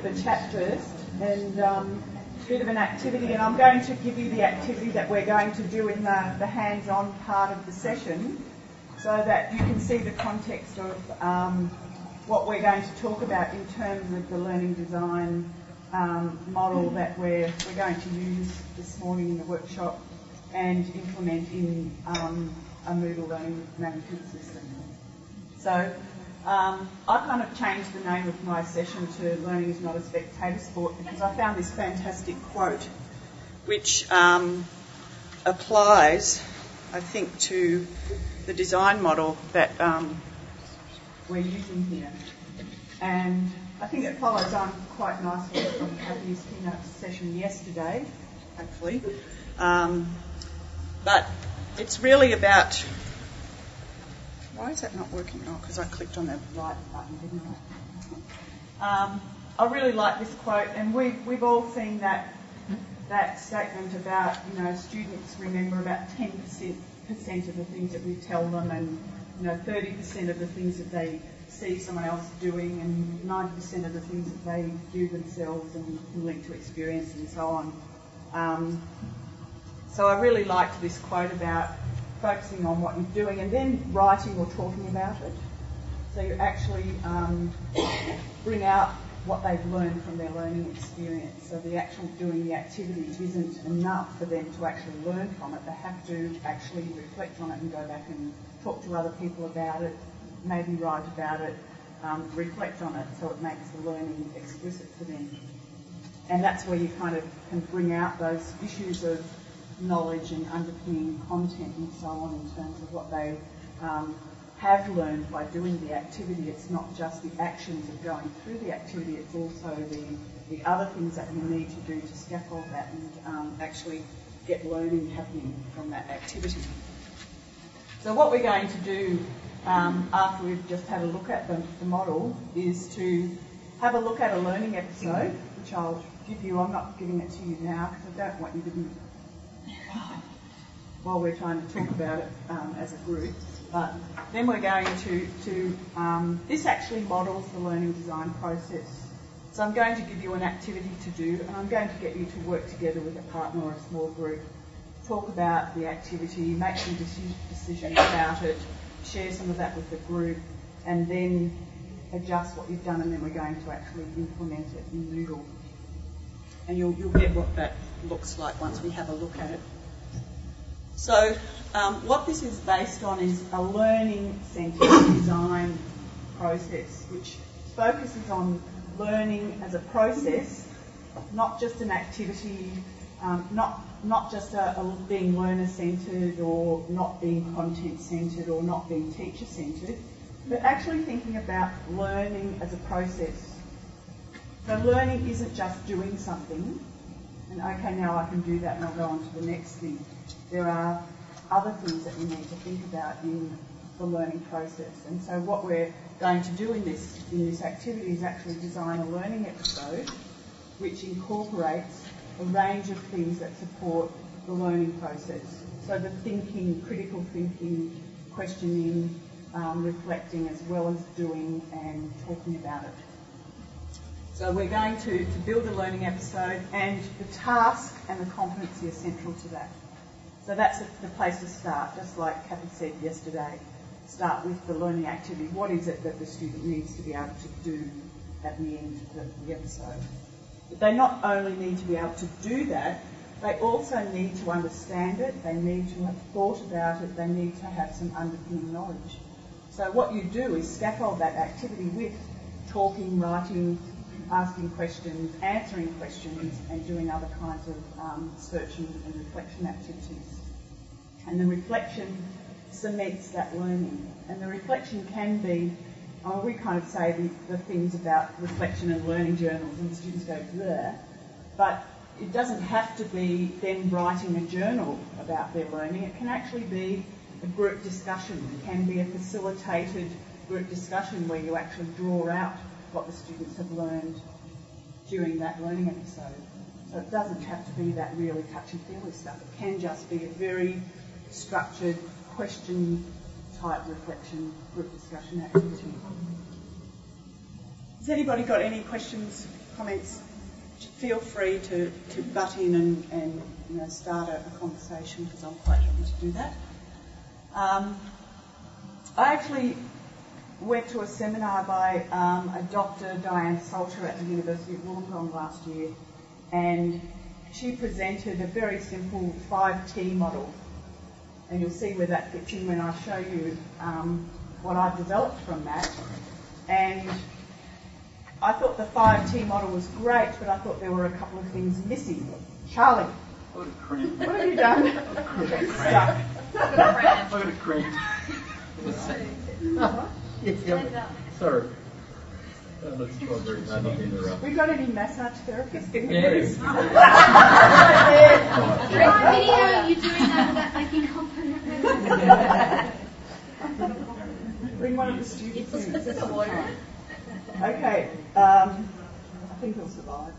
with the chat first, and a bit of an activity, and I'm going to give you the activity that we're going to do in the hands-on part of the session, so that you can see the context of what we're going to talk about in terms of the learning design model that we're going to use this morning in the workshop and implement in a Moodle learning management system. So I kind of changed the name of my session to Learning is Not a Spectator Sport because I found this fantastic quote which applies, I think, to the design model that we're using here. And I think it follows on quite nicely from Kathy's keynote session yesterday, actually. But it's really about... Why is that not working? Oh, because I clicked on the right button, didn't I? I really like this quote, and we've all seen that statement about, students remember about 10% of the things that we tell them, and 30% of the things that they see someone else doing, and 90% of the things that they do themselves and link to experience and so on. So I really liked this quote about focusing on what you're doing and then writing or talking about it. So you actually bring out what they've learned from their learning experience. So the actual doing the activity isn't enough for them to actually learn from it. They have to actually reflect on it and go back and talk to other people about it, maybe write about it, reflect on it, so it makes the learning explicit for them. And that's where you kind of can bring out those issues of knowledge and underpinning content and so on in terms of what they have learned by doing the activity. It's not just the actions of going through the activity, it's also the other things that you need to do to scaffold that and actually get learning happening from that activity. So what we're going to do after we've just had a look at the model is to have a look at a learning episode, which I'll give you. I'm not giving it to you now because I don't want you to be while we're trying to talk about it as a group. But then we're going to this actually models the learning design process. So I'm going to give you an activity to do, and I'm going to get you to work together with a partner or a small group, talk about the activity, make some decisions about it, share some of that with the group, and then adjust what you've done, and then we're going to actually implement it in Moodle. And you'll get what that looks like once we have a look at it. So what this is based on is a learning-centred design process, which focuses on learning as a process, not just an activity, not just being learner-centred or not being content-centred or not being teacher-centred, but actually thinking about learning as a process. So learning isn't just doing something, and okay, now I can do that and I'll go on to the next thing. There are other things that we need to think about in the learning process. And so what we're going to do in this activity is actually design a learning episode which incorporates a range of things that support the learning process. So the thinking, critical thinking, questioning, reflecting, as well as doing and talking about it. So we're going to build a learning episode, and the task and the competency are central to that. So that's the place to start, just like Kathy said yesterday. Start with the learning activity. What is it that the student needs to be able to do at the end of the episode? But they not only need to be able to do that, they also need to understand it, they need to have thought about it, they need to have some underpinning knowledge. So what you do is scaffold that activity with talking, writing, asking questions, answering questions, and doing other kinds of searching and reflection activities. And the reflection cements that learning. And the reflection can be, we kind of say the things about reflection and learning journals, and the students go, bleh. But it doesn't have to be them writing a journal about their learning. It can actually be a group discussion. It can be a facilitated group discussion where you actually draw out what the students have learned during that learning episode. So it doesn't have to be that really touchy-feely stuff. It can just be a very structured question-type reflection group discussion activity. Has anybody got any questions comments, feel free to butt in and start a conversation, because I'm quite happy to do that. I actually went to a seminar by a Dr. Diane Salter at the University of Wollongong last year, and she presented a very simple 5T model, and you'll see where that fits in when I show you what I've developed from that. And I thought the 5T model was great, but I thought there were a couple of things missing. Charlie, what have you done? Stuff. Look at a cream. Sorry. That's very hard to interrupt. We got any massage therapists? Yes. Try video, you doing that without making compliment. Bring one of the students in. Is this a lawyer? Okay, I think he'll survive.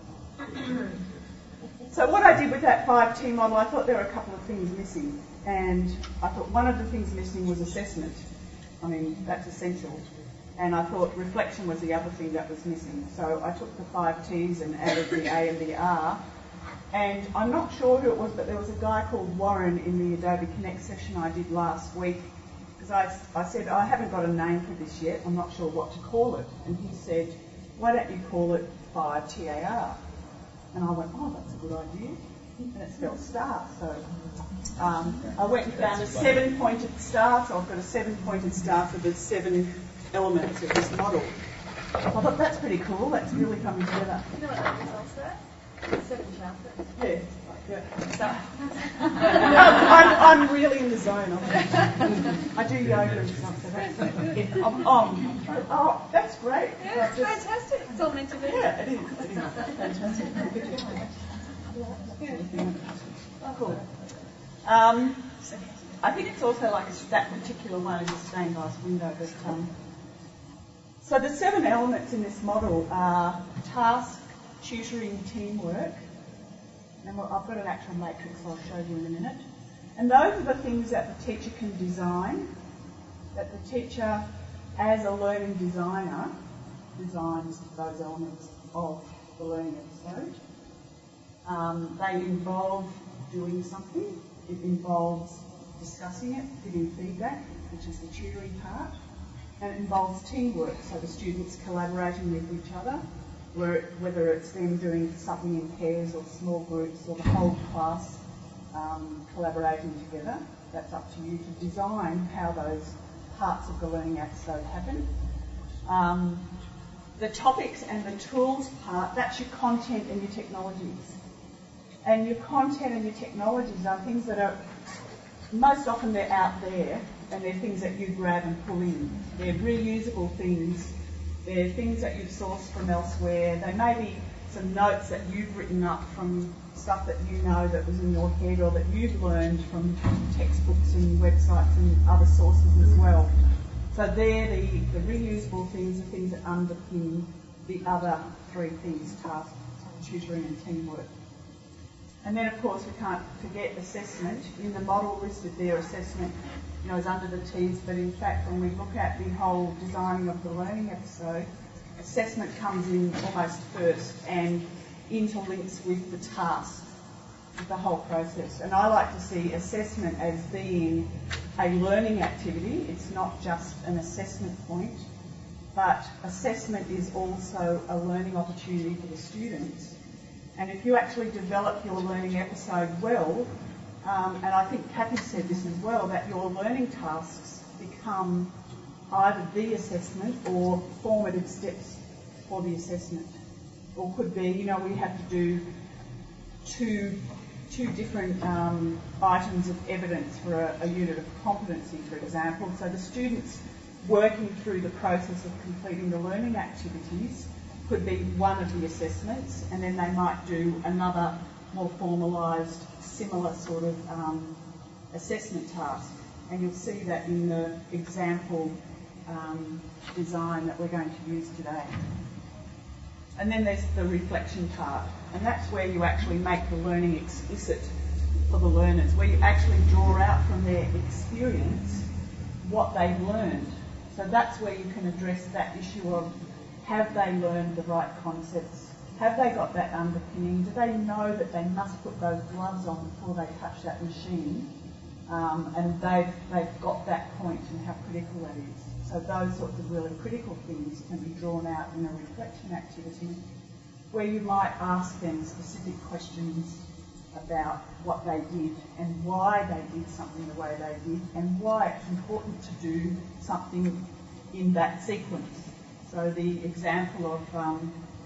So what I did with that 5T model, I thought there were a couple of things missing. And I thought one of the things missing was assessment. I mean, that's essential. And I thought reflection was the other thing that was missing. So I took the 5 T's and added the A and the R. And I'm not sure who it was, but there was a guy called Warren in the Adobe Connect session I did last week. Because I said, I haven't got a name for this yet, I'm not sure what to call it. And he said, why don't you call it 5TAR? And I went, oh, that's a good idea. And it spelled star. So I went and found a 7-pointed star. So I've got a 7-pointed star for the 7 elements of this model. I thought that's pretty cool. That's really coming together. You know what that results there? 7 chapters. Yeah. So, I'm really in the zone. I do yoga and stuff. So that's, oh, that's great. Yeah, it's fantastic. It's all meant to be. Yeah, it is. It is. Fantastic. Oh, cool. I think it's also like that particular one is a stained glass window. But, so the 7 elements in this model are task, tutoring, teamwork. And I've got an actual matrix I'll show you in a minute. And those are the things that the teacher can design, that the teacher, as a learning designer, designs those elements of the learning episode. They involve doing something. It involves discussing it, giving feedback, which is the tutoring part. And it involves teamwork, so the students collaborating with each other, whether it's them doing something in pairs or small groups or the whole class collaborating together. That's up to you to design how those parts of the learning episode happen. The topics and the tools part, that's your content and your technologies. And your content and your technologies are things that are, most often they're out there, and they're things that you grab and pull in. They're reusable things. They're things that you've sourced from elsewhere. They may be some notes that you've written up from stuff that you know that was in your head or that you've learned from textbooks and websites and other sources as well. So they're the reusable things, the things that underpin the other 3 things, task, tutoring and teamwork. And then, of course, we can't forget assessment. In the model listed there, assessment is under the T's, but in fact, when we look at the whole designing of the learning episode, assessment comes in almost first and interlinks with the task, with the whole process. And I like to see assessment as being a learning activity. It's not just an assessment point, but assessment is also a learning opportunity for the students. And if you actually develop your learning episode well, and I think Kathy said this as well, that your learning tasks become either the assessment or formative steps for the assessment. Or could be, we have to do two different items of evidence for a unit of competency, for example. So the students working through the process of completing the learning activities could be one of the assessments, and then they might do another more formalised, similar sort of assessment task. And you'll see that in the example design that we're going to use today. And then there's the reflection part, and that's where you actually make the learning explicit for the learners, where you actually draw out from their experience what they've learned. So that's where you can address that issue of, have they learned the right concepts? Have they got that underpinning? Do they know that they must put those gloves on before they touch that machine? And they've got that point and how critical that is. So those sorts of really critical things can be drawn out in a reflection activity where you might ask them specific questions about what they did and why they did something the way they did and why it's important to do something in that sequence. So the example of,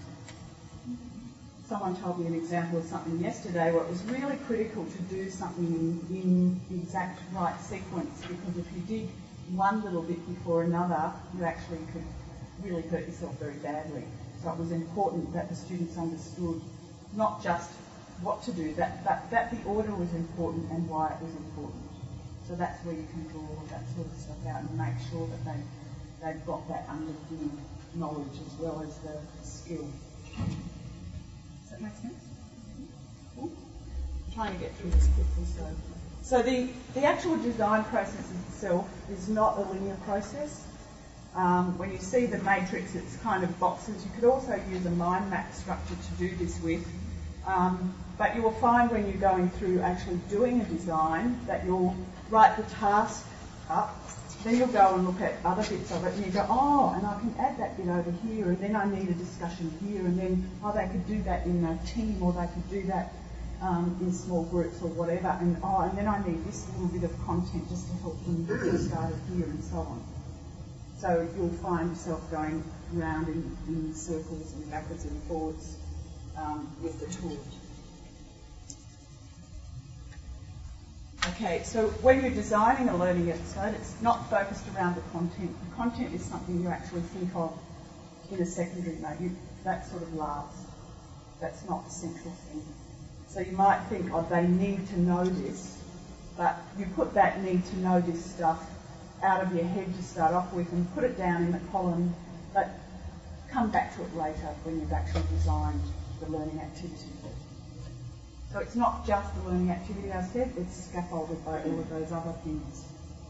someone told me an example of something yesterday where it was really critical to do something in the exact right sequence, because if you did one little bit before another, you actually could really hurt yourself very badly. So it was important that the students understood not just what to do, that the order was important and why it was important. So that's where you can draw all of that sort of stuff out and make sure that they've got that underlying knowledge as well as the skill. Does that make sense? Cool. I'm trying to get through this quickly. So the actual design process itself is not a linear process. When you see the matrix, it's kind of boxes. You could also use a mind map structure to do this with. But you will find when you're going through actually doing a design that you'll write the task up, then you'll go and look at other bits of it and you go, oh, and I can add that bit over here, and then I need a discussion here, and then, oh, they could do that in a team, or they could do that in small groups or whatever, and then I need this little bit of content just to help them get started here, and so on. So you'll find yourself going around in circles and backwards and forwards with the tool. Okay, so when you're designing a learning episode, it's not focused around the content. The content is something you actually think of in a secondary mode. That sort of last. That's not the central thing. So you might think, oh, they need to know this, but you put that need to know this stuff out of your head to start off with and put it down in the column, but come back to it later when you've actually designed the learning activity. So it's not just the learning activity I said, it's scaffolded by all of those other things.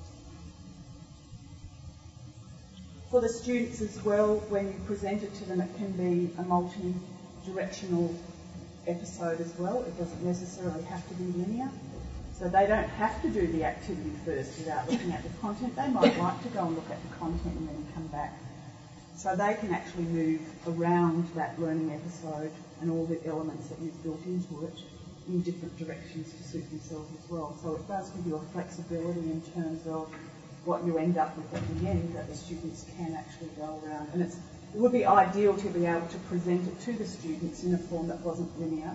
For the students as well, when you present it to them, it can be a multi-directional episode as well. It doesn't necessarily have to be linear. So they don't have to do the activity first without looking at the content. They might like to go and look at the content and then come back. So they can actually move around that learning episode and all the elements that you've built into it in different directions to suit themselves as well. So it does give you a flexibility in terms of what you end up with at the end, that the students can actually go around. And it would be ideal to be able to present it to the students in a form that wasn't linear.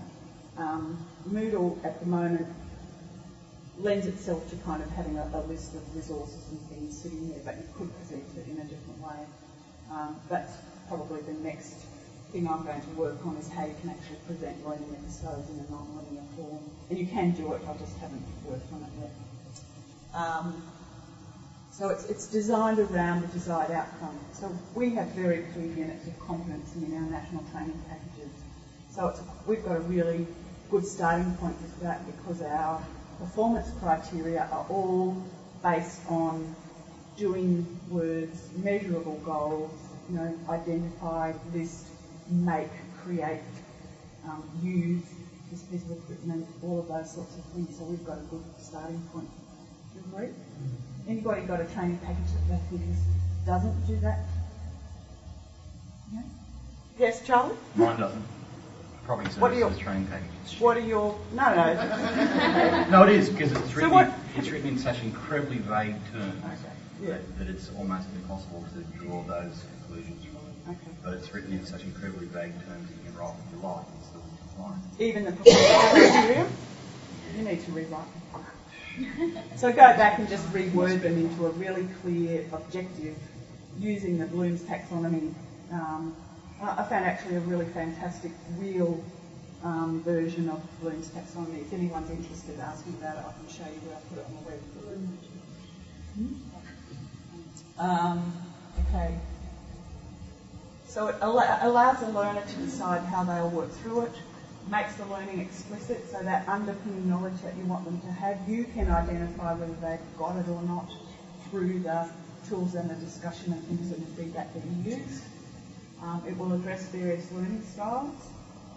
Moodle at the moment lends itself to kind of having a list of resources and things sitting there, but you could present it in a different way. That's probably the next thing I'm going to work on, is how you can actually present learning episodes in a non-linear form. And you can do it, I just haven't worked on it yet. So it's designed around the desired outcome. So we have very clear units of competency in our national training packages. So we've got a really good starting point with that, because our performance criteria are all based on doing words, measurable goals, identify, list, make, create, use this piece of equipment, all of those sorts of things. So we've got a good starting point. Do you agree? Anybody got a training package that they think doesn't do that? Yeah? Yes, Charlie? Mine doesn't. Probably services training package. What are your... No. No, it is, because it's written in such incredibly vague terms that it's almost impossible to draw those conclusions from it. Okay. But it's written in such incredibly vague terms that you can write what you like and still fine. Even the performance criteria? You need to rewrite them. So go back and just reword them into a really clear objective using the Bloom's taxonomy. I found actually a really fantastic real version of Bloom's taxonomy. If anyone's interested, ask me about it. I can show you where I put it on the web. Okay. So it allows the learner to decide how they'll work through it, makes the learning explicit, so that underpinning knowledge that you want them to have, you can identify whether they've got it or not through the tools and the discussion and things and the feedback that you use. It will address various learning styles.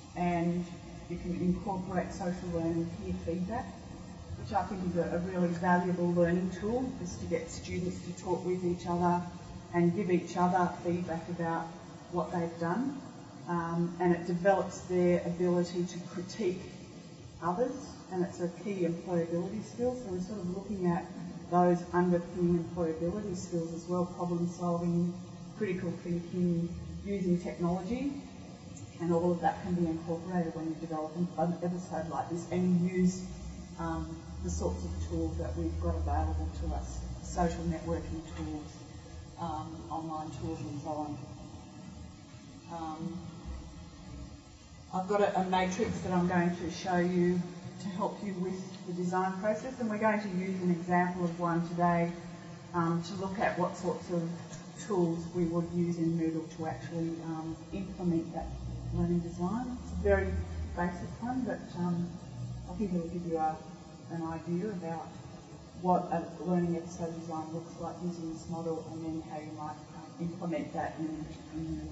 and you can incorporate social learning peer feedback, which I think is a really valuable learning tool, is to get students to talk with each other and give each other feedback about what they've done. And it develops their ability to critique others, and it's a key employability skill. So we're sort of looking at those underpinning employability skills as well: problem solving, critical thinking, using technology, and all of that can be incorporated when you develop an episode like this, and you use the sorts of tools that we've got available to us: social networking tools, online tools, and so on. I've got a matrix that I'm going to show you to help you with the design process, and we're going to use an example of one today to look at what sorts of tools we would use in Moodle to actually implement that learning design. It's a very basic one, but I think it will give you an idea about what a learning episode design looks like using this model, and then how you might implement that in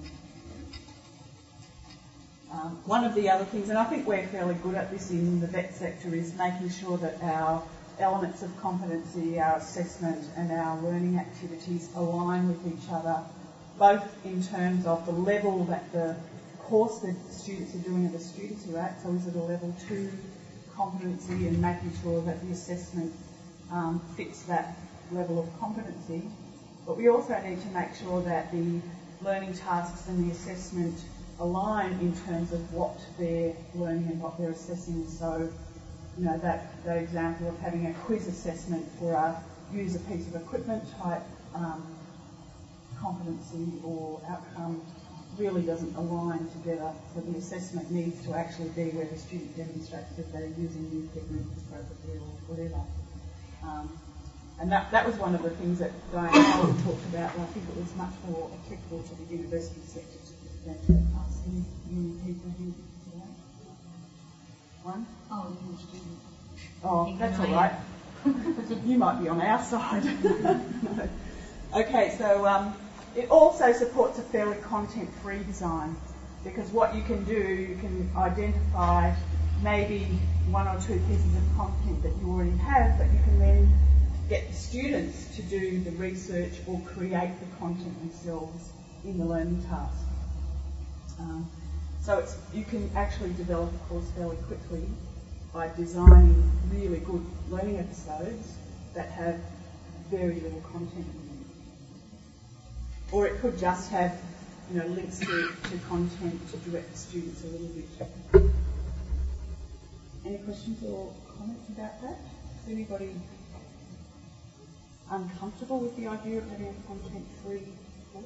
one of the other things, and I think we're fairly good at this in the vet sector, is making sure that our elements of competency, our assessment and our learning activities align with each other, both in terms of the level that the course that the students are doing and the students are at. So is it a level 2 competency, and making sure that the assessment fits that level of competency. But we also need to make sure that the learning tasks and the assessment align in terms of what they're learning and what they're assessing. So, you know, that example of having a quiz assessment for a use a piece of equipment type competency or outcome really doesn't align together. So the assessment needs to actually be where the student demonstrates that they're using the equipment appropriately or whatever. And that was one of the things that Diane talked about, and I think it was much more applicable to the university sector than to us. Any people here today? One? Oh, you're a student. Oh, that's all right. You might be on our side. No. Okay, so it also supports a fairly content-free design, because what you can do, you can identify maybe 1 or 2 pieces of content that you already have, but you can then get the students to do the research or create the content themselves in the learning task. So you can actually develop a course fairly quickly by designing really good learning episodes that have very little content in them. Or it could just have, you know, links to content to direct the students a little bit. Any questions or comments about that? Is anybody uncomfortable with the idea of having a content-free course?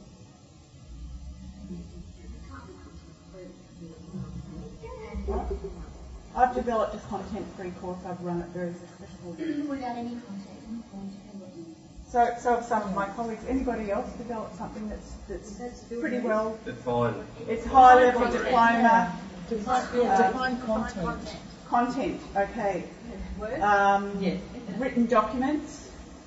I've developed a content-free course. I've run it very successfully. Without any content. So have some of my colleagues. Anybody else developed something that's pretty well? It's high-level diploma. Define content. Content, okay. Written documents,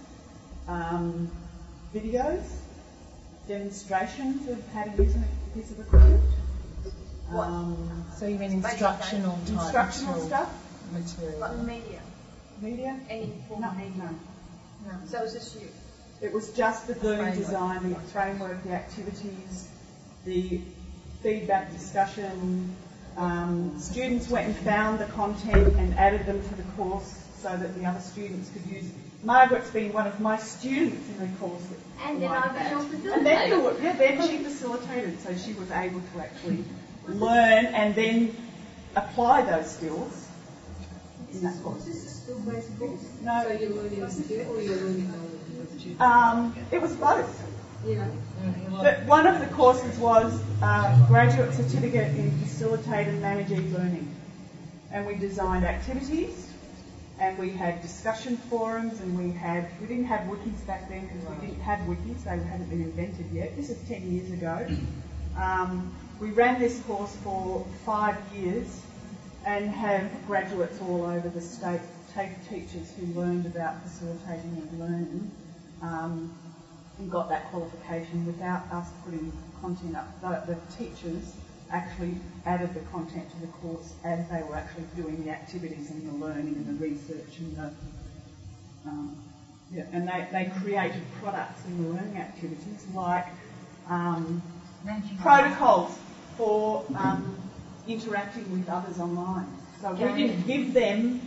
videos, demonstrations of how to use a piece of equipment. So you mean instructional stuff? material? But media. Media? Any form of media. No. So it's just you. It was just the learning design, the framework, the activities, the feedback discussion. Students went and found the content and added them to the course so that the other students could use it. Margaret's been one of my students in the course. And then I was And then she facilitated, so she was able to actually learn and then apply those skills in that course. Is this a skill-based course? No. So you're learning a skill or you're learning knowledge? It was both. Yeah. But one of the courses was graduate certificate in facilitate and manage e-learning. And we designed activities, and we had discussion forums, and we didn't have wikis back then because we didn't have wikis, they hadn't been invented yet. This is 10 years ago. We ran this course for 5 years and have graduates all over the state, teachers who learned about facilitating and learning, and got that qualification without us putting content up. The teachers actually added the content to the course as they were actually doing the activities and the learning and the research and the and they created products in the learning activities like protocols for interacting with others online. So we didn't give them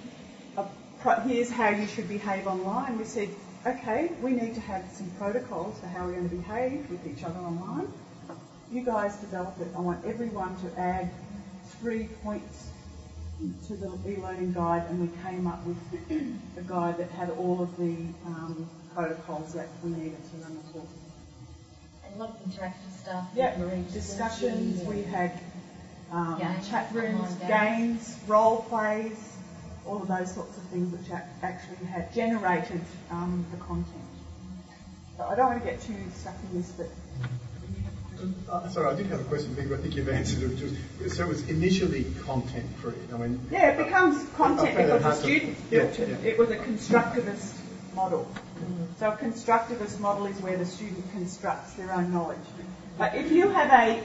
here's how you should behave online. We said, okay, we need to have some protocols for how we're going to behave with each other online. You guys develop it. I want everyone to add 3 points to the e-learning guide, and we came up with a guide that had all of the protocols that we needed to run the course. And a lot of interactive stuff. Yeah, discussions. We had chat rooms, games, role plays, all of those sorts of things which actually had generated the content. So I don't want to get too stuck in this, but... Sorry, I did have a question, because I think you've answered it. So it was initially content free. I mean, yeah, it becomes content because the students built it. It was a constructivist model. So a constructivist model is where the student constructs their own knowledge. But if you have a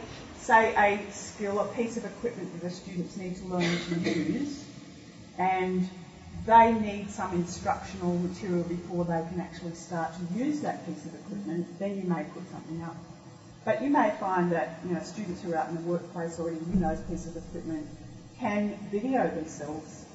skill, a piece of equipment that the students need to learn to use, and they need some instructional material before they can actually start to use that piece of equipment, then you may put something up. But you may find that students who are out in the workplace already use those pieces of equipment can video themselves,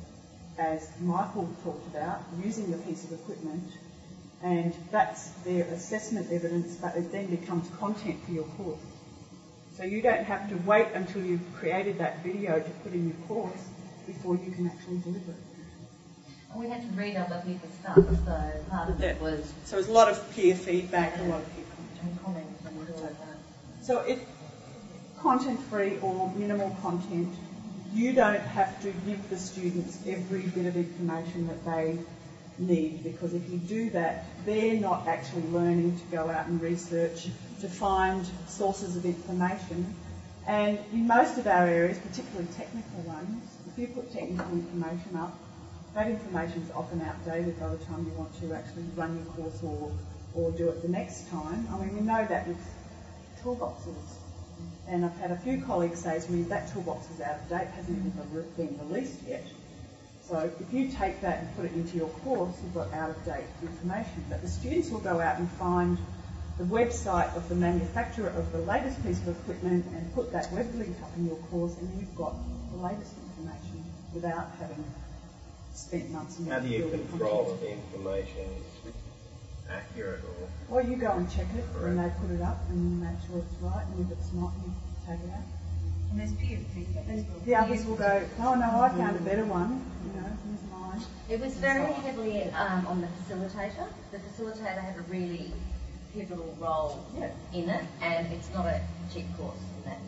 as Michael talked about, using the piece of equipment, and that's their assessment evidence, but it then becomes content for your course. So you don't have to wait until you've created that video to put in your course before you can actually deliver it. We had to read other people's stuff, so part of it was... So there's a lot of peer feedback, a lot of peer comments and all of that. So it's content-free or minimal content. You don't have to give the students every bit of information that they need, because if you do that, they're not actually learning to go out and research, to find sources of information. And in most of our areas, particularly technical ones, if you put technical information up, that information is often outdated by the time you want to actually run your course or do it the next time. I mean, we know that with toolboxes. And I've had a few colleagues say to me, that toolbox is out of date, hasn't even been released yet. So if you take that and put it into your course, you've got out-of-date information. But the students will go out and find the website of the manufacturer of the latest piece of equipment and put that web link up in your course, and you've got the latest information without having spent months and months. How do you control if the information is accurate or... Well, you go and check it when they put it up and you make sure it's right, and if it's not, you take it out. And there's peer feedback. And the others will go, oh no, I found a better one, here's mine. It was very heavily on the facilitator. The facilitator had a really pivotal role in it, and it's not a cheap course in that.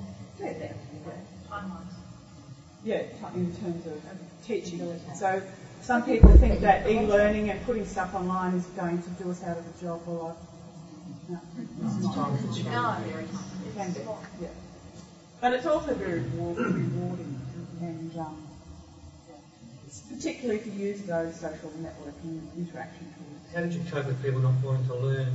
Timelines. Yeah, in terms of teaching. So some people think that e-learning and putting stuff online is going to do us out of a job. Well, no, it's not. It can be, yeah. But it's also very rewarding, and particularly if you use those social networking interaction tools. How did you cope with people not wanting to learn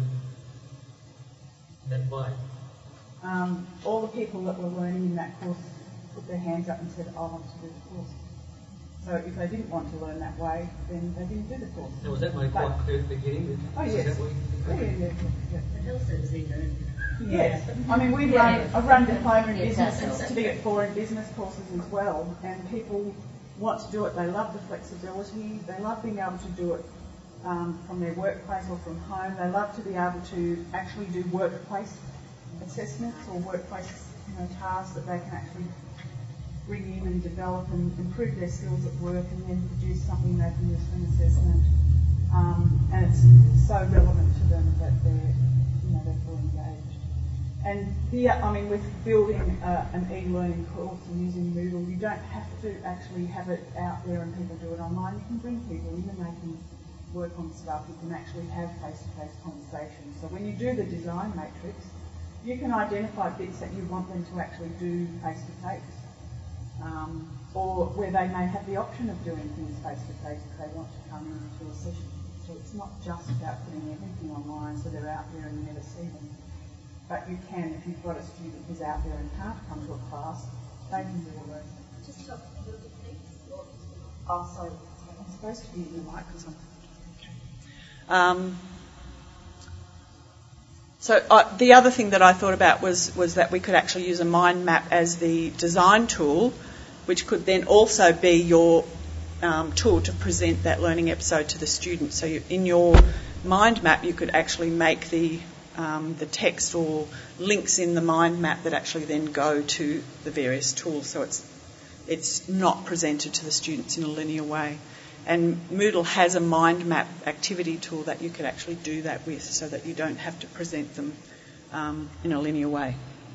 that way? All the people that were learning in that course put their hands up and said, I want to do the course. So if they didn't want to learn that way, then they didn't do the course. Now, was that made quite clear at the beginning? Oh, yes. It also was e-learning. Yes, I mean I've run diploma in business and certificate 4 in business courses as well, and people want to do it. They love the flexibility. They love being able to do it from their workplace or from home. They love to be able to actually do workplace assessments or workplace tasks that they can actually bring in and develop and improve their skills at work, and then produce something they can use for an assessment. And it's so relevant to them that they're fully engaged. And with building an e-learning course and using Moodle, you don't have to actually have it out there and people do it online. You can bring people in and they can work on stuff. You can actually have face-to-face conversations. So when you do the design matrix, you can identify bits that you want them to actually do face-to-face, or where they may have the option of doing things face-to-face if they want to come into a session. So it's not just about putting everything online so they're out there and you never see them. but you can, if you've got a student who's out there and can't come to a class, they can do all those things. Just talk a little bit, please. Oh, sorry. I'm supposed to be in the mic because I'm... So the other thing that I thought about was that we could actually use a mind map as the design tool, which could then also be your tool to present that learning episode to the student. So in your mind map, you could actually make the text or links in the mind map that actually then go to the various tools. So it's not presented to the students in a linear way. And Moodle has a mind map activity tool that you could actually do that with, so that you don't have to present them in a linear way.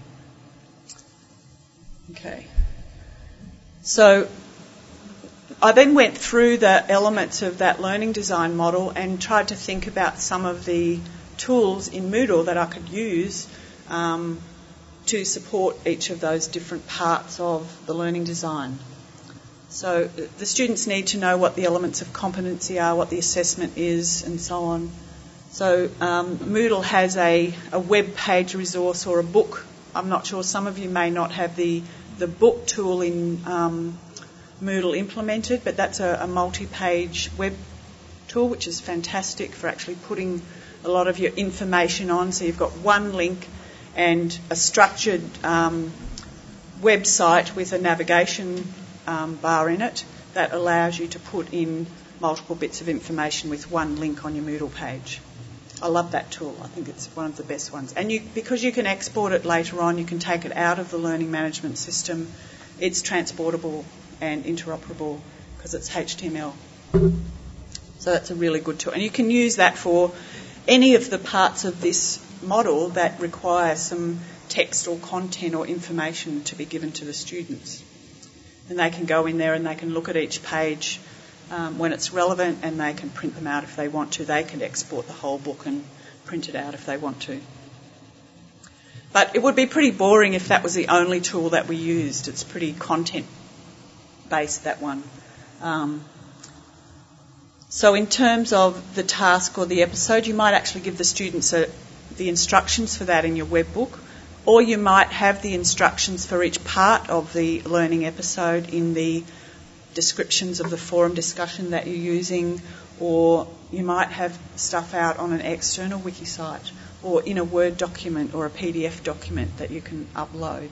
Okay. So I then went through the elements of that learning design model and tried to think about some of the tools in Moodle that I could use to support each of those different parts of the learning design. So the students need to know what the elements of competency are, what the assessment is, and so on. So Moodle has a web page resource or a book. I'm not sure, some of you may not have the book tool in Moodle implemented, but that's a multi-page web tool, which is fantastic for actually putting a lot of your information on. So you've got one link and a structured website with a navigation bar in it that allows you to put in multiple bits of information with one link on your Moodle page. I love that tool. I think it's one of the best ones. And because you can export it later on, you can take it out of the learning management system. It's transportable and interoperable because it's HTML. So that's a really good tool. And you can use that for any of the parts of this model that require some text or content or information to be given to the students. And they can go in there and they can look at each page when it's relevant, and they can print them out if they want to. They can export the whole book and print it out if they want to. But it would be pretty boring if that was the only tool that we used. It's pretty content-based, that one. So in terms of the task or the episode, you might actually give the students the instructions for that in your web book, or you might have the instructions for each part of the learning episode in the descriptions of the forum discussion that you're using, or you might have stuff out on an external wiki site or in a Word document or a PDF document that you can upload.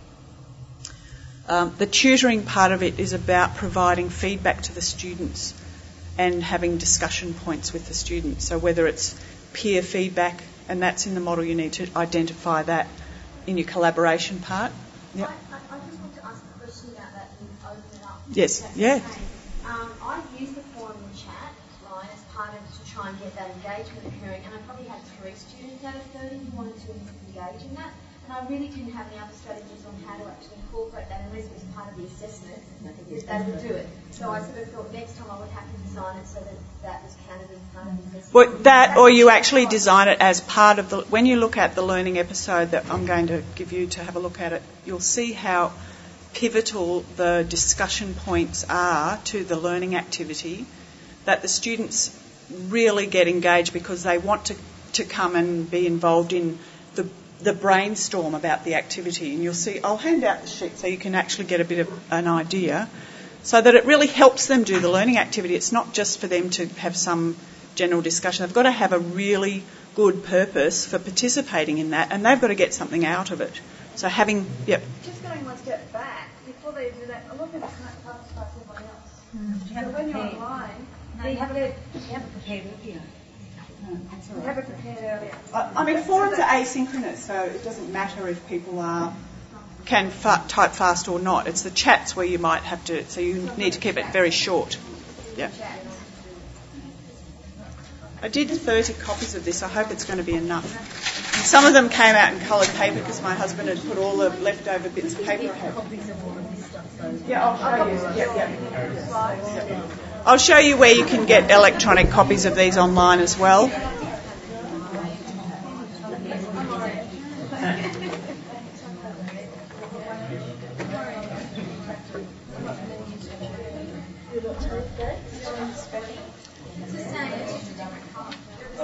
The tutoring part of it is about providing feedback to the students and having discussion points with the students. So whether it's peer feedback, and that's in the model, you need to identify that in your collaboration part. Yep. I just want to ask a question about that and open it up. Yes, yeah. I've used the forum chat, right, as part of to try and get that engagement occurring, and I probably had 3 students out of 30 who wanted to engage in that, and I really didn't have any other strategies on how to actually incorporate that unless it was part of the assessment, that would do it. So I sort of thought next time I would have to design it so that was counted as part of the assessment. Well, that, or you actually design it as part of the... When you look at the learning episode that I'm going to give you to have a look at it, you'll see how pivotal the discussion points are to the learning activity, that the students really get engaged because they want to come and be involved in the brainstorm about the activity. And you'll see, I'll hand out the sheet so you can actually get a bit of an idea, so that it really helps them do the learning activity. It's not just for them to have some general discussion. They've got to have a really good purpose for participating in that, and they've got to get something out of it. So having, yep. Just going one step back, before they do that, a lot of people can't participate with everyone else. So when you're online, you have it prepared earlier. You have it prepared earlier. I mean, forums are asynchronous, so it doesn't matter if people can type fast or not. It's the chats where you might have to, so you need to keep it very short. Yeah. I did 30 copies of this. I hope it's going to be enough. And some of them came out in coloured paper because my husband had put all the leftover bits of paper I had. Yeah, I'll show you. Yeah. I'll show you where you can get electronic copies of these online as well.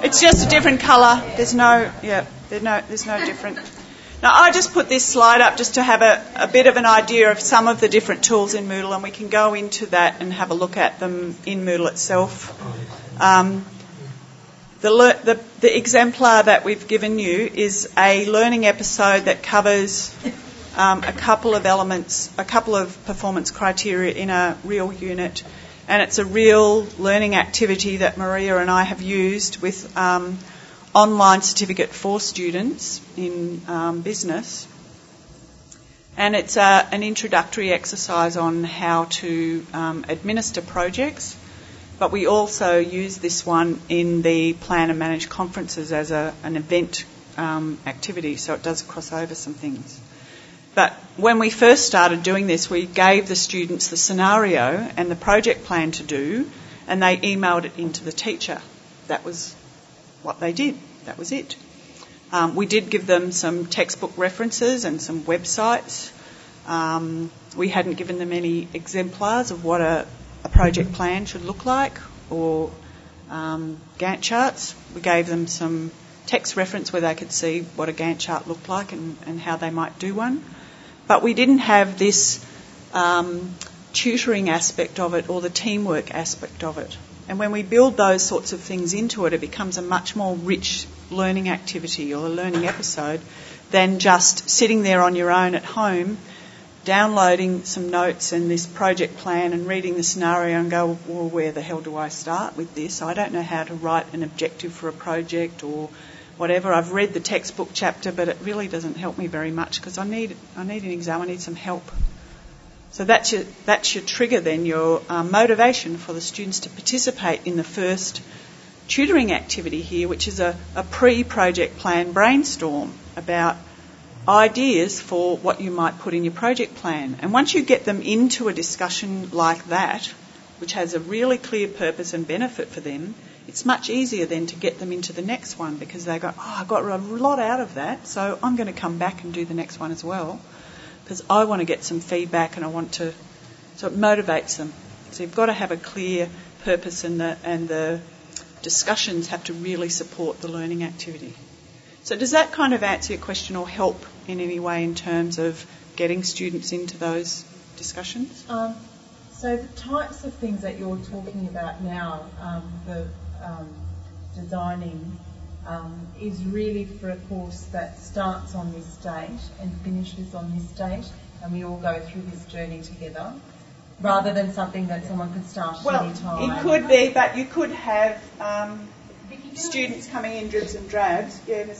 It's just a different colour. There's no different. Now, I just put this slide up just to have a bit of an idea of some of the different tools in Moodle, and we can go into that and have a look at them in Moodle itself. The exemplar that we've given you is a learning episode that covers a couple of elements, a couple of performance criteria in a real unit, and it's a real learning activity that Maria and I have used with online certificate for students in business, and it's an introductory exercise on how to administer projects, but we also use this one in the plan and manage conferences as an event activity, so it does cross over some things. But when we first started doing this, we gave the students the scenario and the project plan to do, and they emailed it into the teacher. That was what they did. That was it. We did give them some textbook references and some websites. We hadn't given them any exemplars of what a project plan should look like or Gantt charts. We gave them some text reference where they could see what a Gantt chart looked like and how they might do one. But we didn't have this tutoring aspect of it or the teamwork aspect of it. And when we build those sorts of things into it, it becomes a much more rich learning activity or a learning episode than just sitting there on your own at home, downloading some notes and this project plan and reading the scenario and go, well, where the hell do I start with this? I don't know how to write an objective for a project or whatever. I've read the textbook chapter, but it really doesn't help me very much because I need an exam, I need some help. So that's your trigger then, your motivation for the students to participate in the first tutoring activity here, which is a pre-project plan brainstorm about ideas for what you might put in your project plan. And once you get them into a discussion like that, which has a really clear purpose and benefit for them, it's much easier then to get them into the next one because they go, I got a lot out of that, so I'm going to come back and do the next one as well because I want to get some feedback and I want to... So it motivates them. So you've got to have a clear purpose and the discussions have to really support the learning activity. So does that kind of answer your question or help in any way in terms of getting students into those discussions? So the types of things that you're talking about now, the designing, is really for a course that starts on this date and finishes on this date, and we all go through this journey together, rather than something that someone could start at any time. It could be, but you could have students coming in dribs and drabs.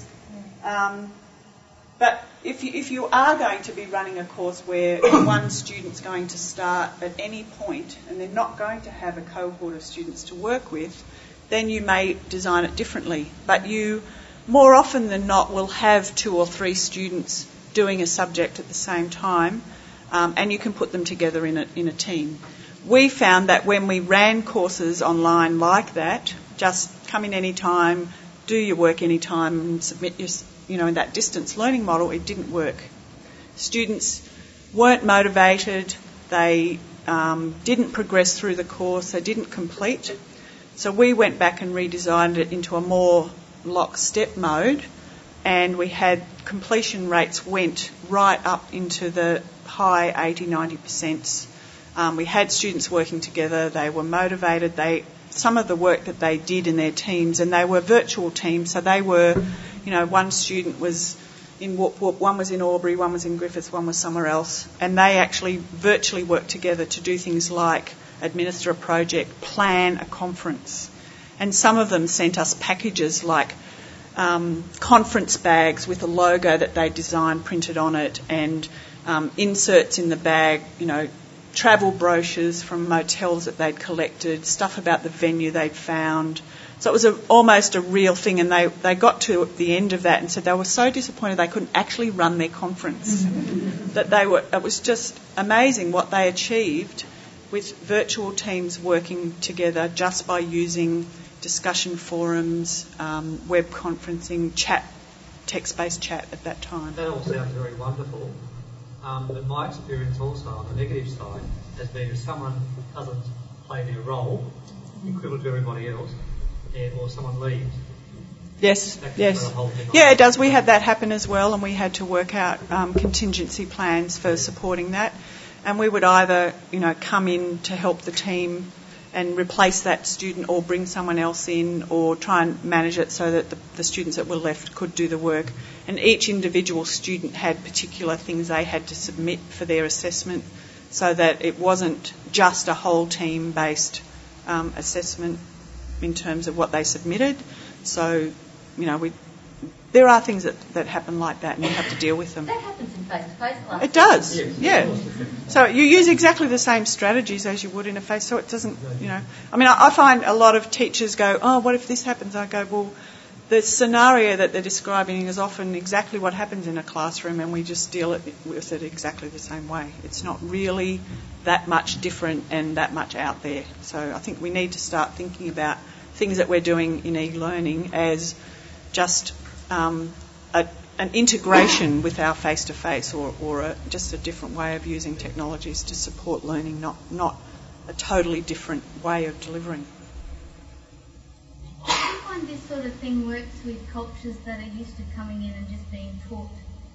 But if you are going to be running a course where one student's going to start at any point and they're not going to have a cohort of students to work with, then you may design it differently. But you, more often than not, will have 2 or 3 students doing a subject at the same time, and you can put them together in a team. We found that when we ran courses online like that, just come in any time, do your work any time, and submit your, in that distance learning model, it didn't work. Students weren't motivated, they didn't progress through the course, they didn't complete. So we went back and redesigned it into a more lockstep mode, and we had completion rates went right up into the high 80-90%. We had students working together, they were motivated, some of the work that they did in their teams, and they were virtual teams, so they were, one student was in Whoop Whoop, one was in Albury, one was in Griffith, one was somewhere else, and they actually virtually worked together to do things like administer a project, plan a conference. And some of them sent us packages like conference bags with a logo that they designed printed on it, and inserts in the bag, travel brochures from motels that they'd collected, stuff about the venue they'd found. So it was almost a real thing, and they got to the end of that and said they were so disappointed they couldn't actually run their conference. It was just amazing what they achieved with virtual teams working together just by using discussion forums, web conferencing, chat, text-based chat at that time. That all sounds very wonderful. But my experience also on the negative side has been if someone doesn't play their role equivalent to everybody else, or someone leaves, Yes, yes. Yeah, it does. We had that happen as well, and we had to work out contingency plans for supporting that. And we would either, come in to help the team and replace that student, or bring someone else in, or try and manage it so that the students that were left could do the work. And each individual student had particular things they had to submit for their assessment, so that it wasn't just a whole team-based assessment in terms of what they submitted. So, there are things that happen like that, and you have to deal with them. That happens in face-to-face classes. It does, yeah. So you use exactly the same strategies as you would in a face, so it doesn't, I find a lot of teachers go, oh, what if this happens? I go, well, the scenario that they're describing is often exactly what happens in a classroom, and we just deal with it exactly the same way. It's not really that much different and that much out there. So I think we need to start thinking about things that we're doing in e-learning as just an integration with our face-to-face, or just a different way of using technologies to support learning, not a totally different way of delivering. Do you find this sort of thing works with cultures that are used to coming in and just being taught?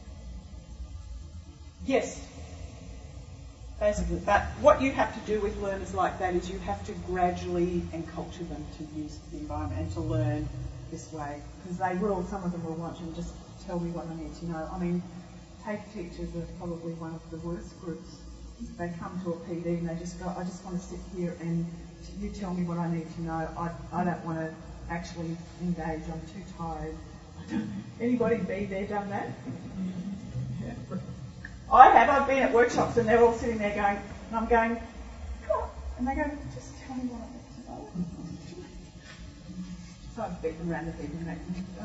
Yes. Basically, but what you have to do with learners like that is you have to gradually enculture them to use the environment and to learn this way, because some of them will want to just tell me what I need to know. I mean, TAFE teachers are probably one of the worst groups. They come to a PD and they just go, I just want to sit here and you tell me what I need to know. I don't want to actually engage. I'm too tired. Anybody be there, done that? Yeah. I have. I've been at workshops and they're all sitting there going, and I'm going, come on. And they go, just tell me what I need to know. So I've beat them around the head and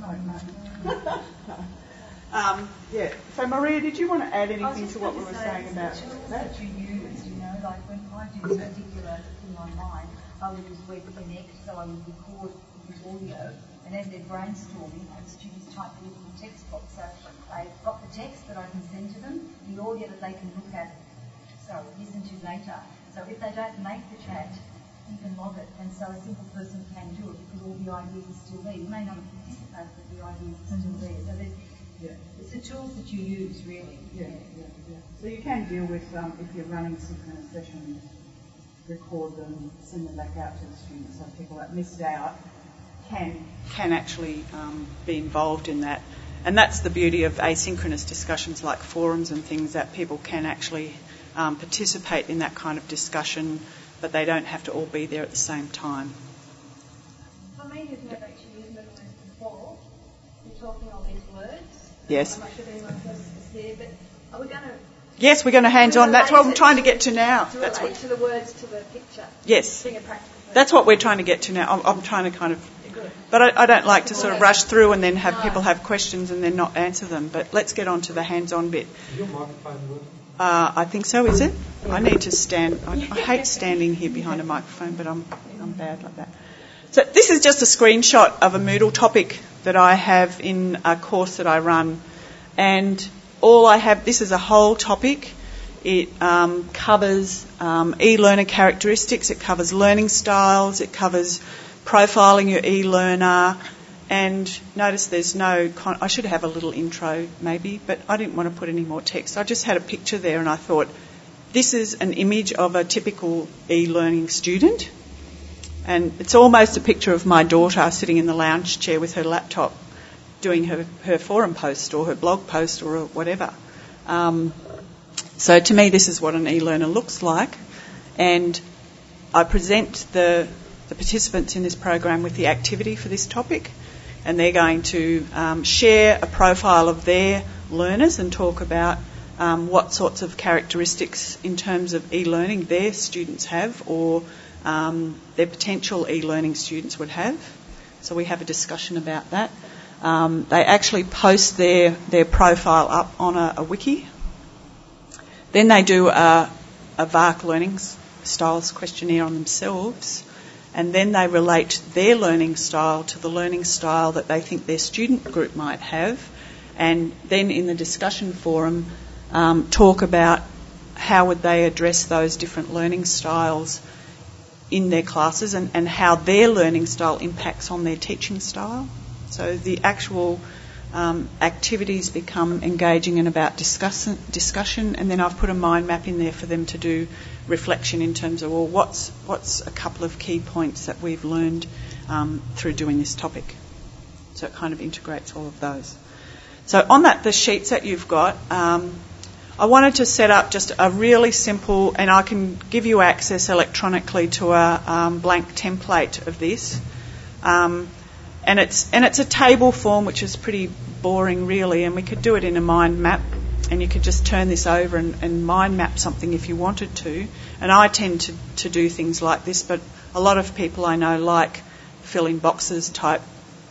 yeah. So Maria, did you want to add anything to what we were saying about that? That you use, like when I do a particular thing online, I would use Web Connect, so I would record with audio, and as they're brainstorming, the students type it into the text box. So they've got the text that I can send to them, the audio that they can listen to later. So if they don't make the chat, you can log it, and so a simple person can do it because all the ideas are still there. You may not have participated, but the ideas are still there. So it's the tools that you use, really. Yeah. So you can deal with, if you're running synchronous sessions, record them, send them back out to the students, so people that missed out can actually be involved in that. And that's the beauty of asynchronous discussions like forums and things, that people can actually participate in that kind of discussion, but they don't have to all be there at the same time. For me, who've never actually used Middle East before, you're talking all these words. Yes. I'm not sure if anyone else is there, but are we going to... Yes, we're going to hands-on. That's what I'm trying to get to now. To relate to the words to the picture. Yes. Being a practical person. That's what we're trying to get to now. I'm trying to kind of... But I don't like to sort of rush through and then have people have questions and then not answer them. But let's get on to the hands-on bit. Is your microphone working? I think so, is it? I need to stand. I hate standing here behind a microphone, but I'm bad like that. So this is just a screenshot of a Moodle topic that I have in a course that I run. And all I have, this is a whole topic. It covers e-learner characteristics, it covers learning styles, it covers profiling your e-learner. And notice there's no... I should have a little intro maybe, but I didn't want to put any more text. I just had a picture there and I thought, this is an image of a typical e-learning student. And it's almost a picture of my daughter sitting in the lounge chair with her laptop doing her forum post or her blog post or whatever. So to me, this is what an e-learner looks like. And I present the participants in this program with the activity for this topic. And they're going to share a profile of their learners and talk about what sorts of characteristics in terms of e-learning their students have, or their potential e-learning students would have. So we have a discussion about that. They actually post their profile up on a wiki. Then they do a VARK learning styles questionnaire on themselves. And then they relate their learning style to the learning style that they think their student group might have. And then in the discussion forum, talk about how would they address those different learning styles in their classes, and how their learning style impacts on their teaching style. So the actual activities become engaging and about discussion, and then I've put a mind map in there for them to do reflection in terms of, well, what's a couple of key points that we've learned through doing this topic. So it kind of integrates all of those. So on the sheets that you've got, I wanted to set up just a really simple, and I can give you access electronically to a blank template of this. And it's a table form, which is pretty boring really, and we could do it in a mind map, and you could just turn this over and mind map something if you wanted to. And I tend to do things like this, but a lot of people I know like fill-in boxes type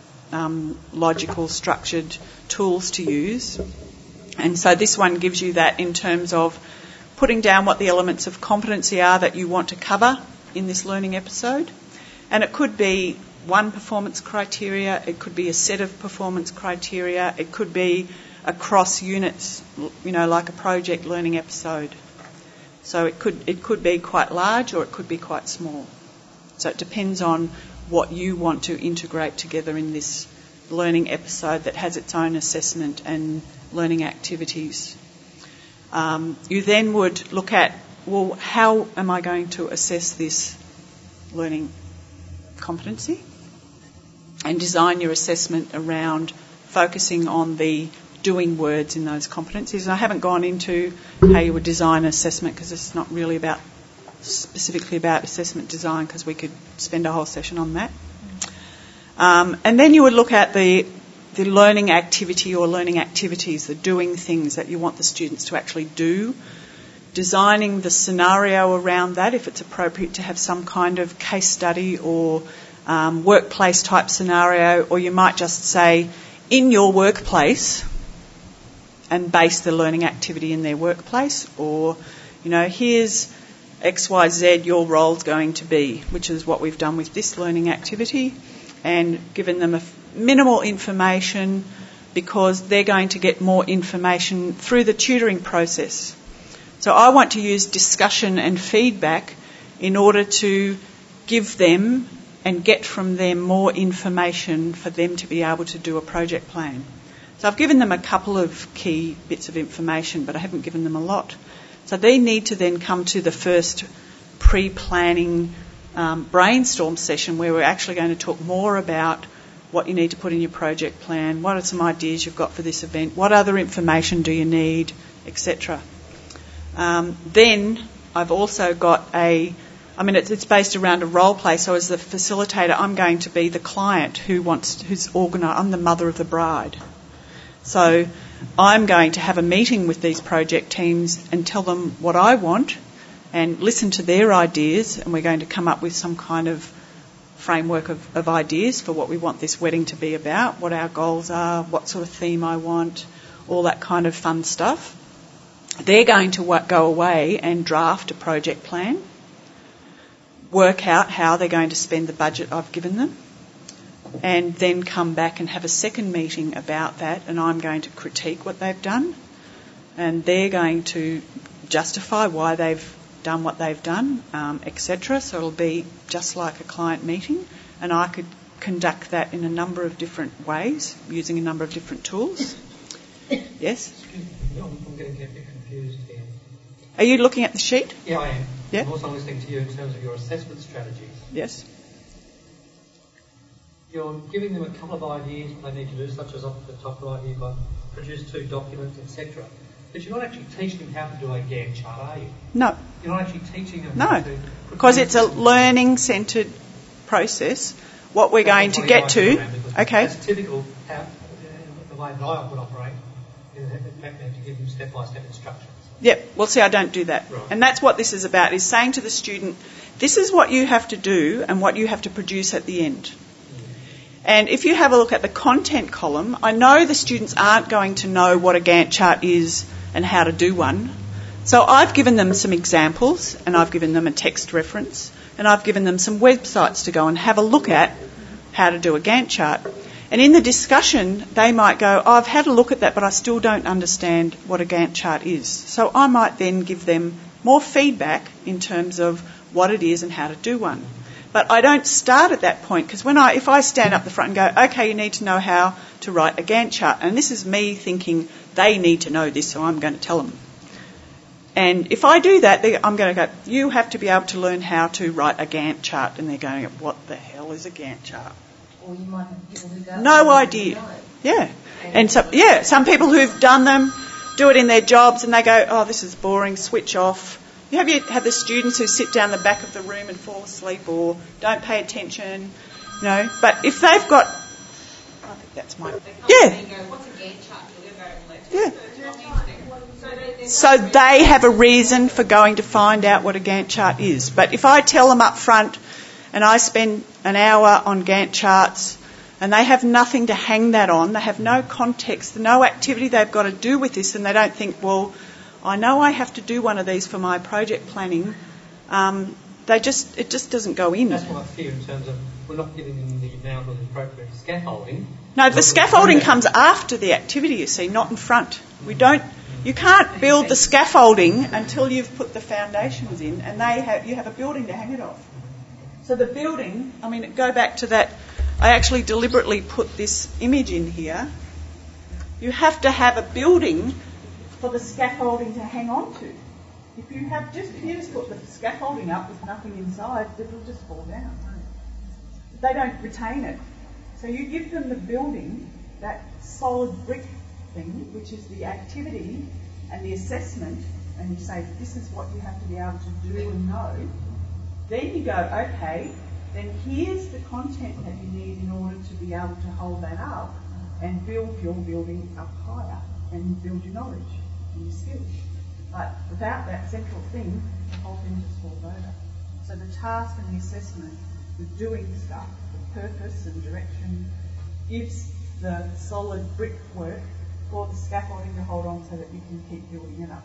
logical structured tools to use. And so this one gives you that in terms of putting down what the elements of competency are that you want to cover in this learning episode. And it could be one performance criteria, it could be a set of performance criteria, it could be across units, like a project learning episode. So it could be quite large or it could be quite small. So it depends on what you want to integrate together in this learning episode that has its own assessment and learning activities. You then would look at, well, how am I going to assess this learning competency? And design your assessment around focusing on the doing words in those competencies. And I haven't gone into how you would design an assessment because it's not really specifically about assessment design, because we could spend a whole session on that. And then you would look at the learning activity or learning activities, the doing things that you want the students to actually do, designing the scenario around that, if it's appropriate to have some kind of case study or workplace type scenario, or you might just say, in your workplace, and base the learning activity in their workplace, or, here's XYZ your role's going to be, which is what we've done with this learning activity, and given them minimal information because they're going to get more information through the tutoring process. So I want to use discussion and feedback in order to give them and get from them more information for them to be able to do a project plan. So I've given them a couple of key bits of information, but I haven't given them a lot. So they need to then come to the first pre-planning brainstorm session where we're actually going to talk more about what you need to put in your project plan, what are some ideas you've got for this event, what other information do you need, etc. Then I've also got it's based around a role play. So as the facilitator, I'm going to be the client who's organised. I'm the mother of the bride. So I'm going to have a meeting with these project teams and tell them what I want and listen to their ideas, and we're going to come up with some kind of framework of ideas for what we want this wedding to be about, what our goals are, what sort of theme I want, all that kind of fun stuff. They're going to go away and draft a project plan, work out how they're going to spend the budget I've given them, and then come back and have a second meeting about that, and I'm going to critique what they've done, and they're going to justify why they've done what they've done, etc. So it'll be just like a client meeting, and I could conduct that in a number of different ways using a number of different tools. Yes? Excuse me, I'm getting a bit confused here. Are you looking at the sheet? Yeah, I am. Yeah? I'm also listening to you in terms of your assessment strategies. Yes. You're giving them a couple of ideas what they need to do, such as off the top right, you've got produce 2 documents, etc. But you're not actually teaching them how to do a Gantt chart, are you? No. You're not actually teaching them how to... No, because it's a learning-centred process. What we're going to get to... Okay. That's typical how, the way that I would operate, is to give them step-by-step instructions. Yep. Well, see, I don't do that. Right. And that's what this is about, is saying to the student, this is what you have to do and what you have to produce at the end. And if you have a look at the content column, I know the students aren't going to know what a Gantt chart is and how to do one. So I've given them some examples, and I've given them a text reference, and I've given them some websites to go and have a look at how to do a Gantt chart. And in the discussion, they might go, I've had a look at that, but I still don't understand what a Gantt chart is. So I might then give them more feedback in terms of what it is and how to do one. But I don't start at that point, because if I stand up the front and go, okay, you need to know how to write a Gantt chart, and this is me thinking they need to know this, so I'm going to tell them. And if I do that, I'm going to go, you have to be able to learn how to write a Gantt chart, and they're going, what the hell is a Gantt chart? Or you might have people who go, no idea. Yeah. And so, some people who've done them do it in their jobs, and they go, oh, this is boring, switch off. You have the students who sit down the back of the room and fall asleep or don't pay attention, But if they've got, I think that's my, So they have a reason for going to find out what a Gantt chart is. But if I tell them up front, and I spend an hour on Gantt charts, and they have nothing to hang that on, they have no context, no activity they've got to do with this, and they don't think, well, I know I have to do one of these for my project planning. It just doesn't go in. That's what I fear in terms of we're not giving them the amount of appropriate scaffolding. No, the scaffolding comes after the activity, you see, not in front. You can't build the scaffolding until you've put the foundations in, and you have a building to hang it off. So the building, go back to that. I actually deliberately put this image in here. You have to have a building for the scaffolding to hang on to. If you just put the scaffolding up with nothing inside, it'll just fall down. They don't retain it. So you give them the building, that solid brick thing, which is the activity and the assessment, and you say, this is what you have to be able to do and know. Then you go, okay, then here's the content that you need in order to be able to hold that up and build your building up higher and build your knowledge and your skills. But without that central thing, the whole thing just falls over. So the task and the assessment, the doing stuff, the purpose and direction, gives the solid brickwork for the scaffolding to hold on so that you can keep building it up.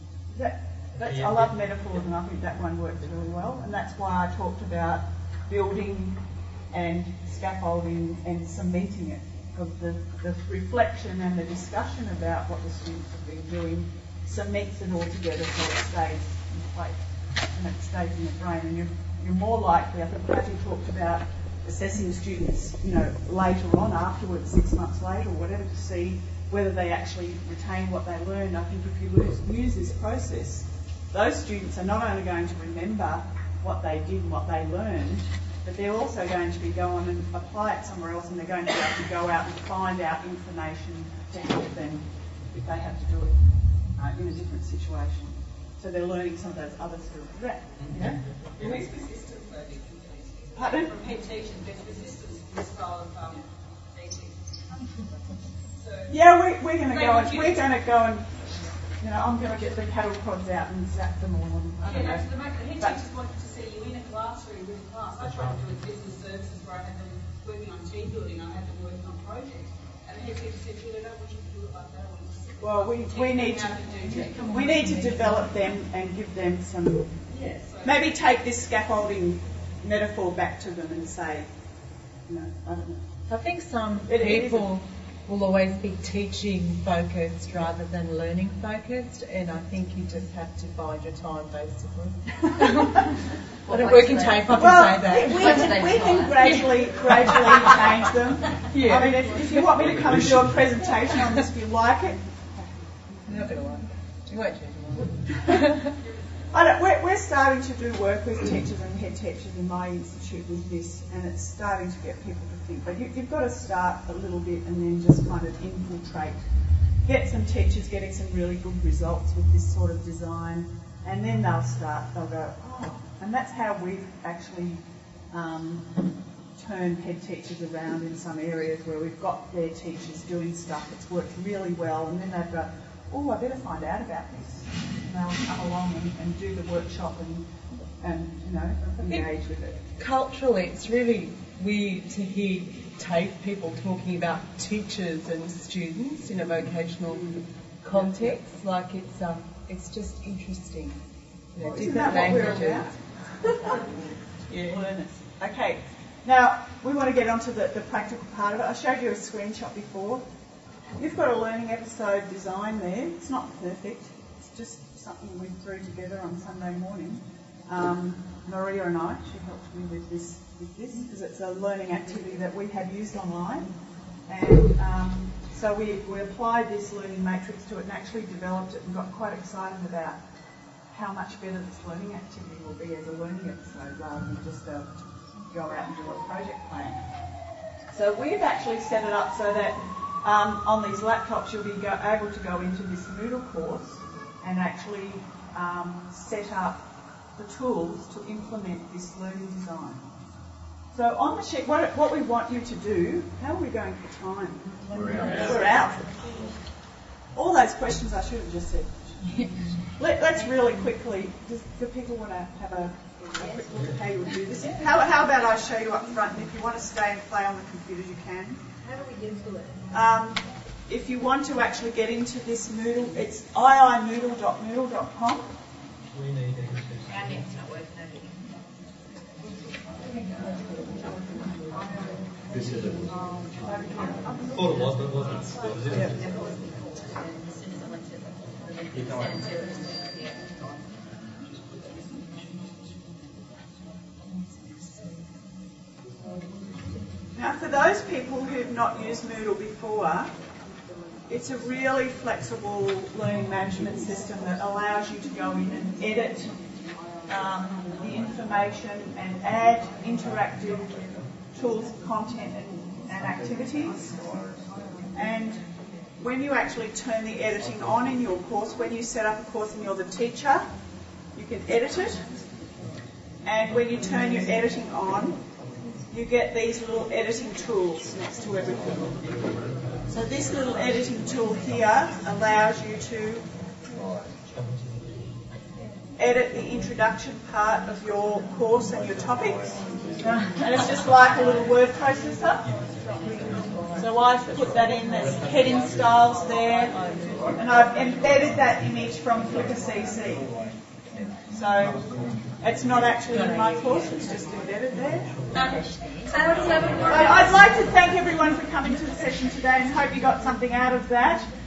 I love metaphors, and I think that one works really well, and that's why I talked about building and scaffolding and cementing it, because the reflection and the discussion about what the students have been doing cements it all together so it stays in place and it stays in the brain, and you're more likely, I think Kathy talked about assessing students, later on afterwards, 6 months later or whatever, to see whether they actually retain what they learned. I think if you use this process, those students are not only going to remember what they did and what they learned, but they're also going to be going and apply it somewhere else, and they're going to be able to go out and find out information to help them if they have to do it in a different situation. So they're learning some of those other skills. There's resistance, though, pardon? From head teachers, there's resistance to this style of teaching. We're going to go and I'm going to get the cattle prods out and zap them all. I don't know. The head teachers wanted to see you in a classroom with a class. I tried to do it business services where I had them working on team building, I had them working on projects. And the head teacher said, Julie, I don't want you to do it like that. Well, we need to develop them and give them some. Maybe take this scaffolding metaphor back to them and say, I don't know. I think some people will always be teaching focused rather than learning focused, and I think you just have to bide your time, basically. I don't work in TAFE, I can say that. We can gradually change them. Yeah. I mean, if you want me to come and do a presentation on this, if you like it. You're not going to like it. You won't change it. We're starting to do work with teachers and head teachers in my institute with this, and it's starting to get people to think. But you've got to start a little bit and then just kind of infiltrate. Get some teachers getting some really good results with this sort of design, and then they'll go, oh, and that's how we've actually turned head teachers around in some areas where we've got their teachers doing stuff that's worked really well, and then they've got, oh, I better find out about this. And they'll come along and do the workshop and engage with it. Culturally, it's really weird to hear TAFE people talking about teachers and students in a vocational context. Like it's just interesting. Different languages. Learners. Okay. Now we want to get onto the practical part of it. I showed you a screenshot before. You've got a learning episode design there. It's not perfect. It's just something we threw together on Sunday morning. Maria and I. She helped me with this because it's a learning activity that we have used online. And so we applied this learning matrix to it and actually developed it and got quite excited about how much better this learning activity will be as a learning episode rather than just go out and do a project plan. So we've actually set it up so that on these laptops you'll be able to go into this Moodle course and actually set up the tools to implement this learning design. So on the sheet, what we want you to do, how are we going for time? We're out. All those questions I should have just said. Let's really quickly, do people want to have a quick look at how you would do this? How about I show you up front, and if you want to stay and play on the computers, you can. How do we get to it? If you want to actually get into this Moodle, it's iimoodle.moodle.com. We need Our net's not working. This is it. I thought it was, but it wasn't. As soon as I went to the Now, for those people who've not used Moodle before, it's a really flexible learning management system that allows you to go in and edit the information and add interactive tools, content and activities. And when you actually turn the editing on in your course, when you set up a course and you're the teacher, you can edit it. And when you turn your editing on, you get these little editing tools next to everything. So this little editing tool here allows you to edit the introduction part of your course and your topics. And it's just like a little word processor. So I've put that in, there's heading styles there, and I've embedded that image from Flickr CC. So it's not actually in my course, it's just embedded there. I'd like to thank everyone for coming to the session today and hope you got something out of that.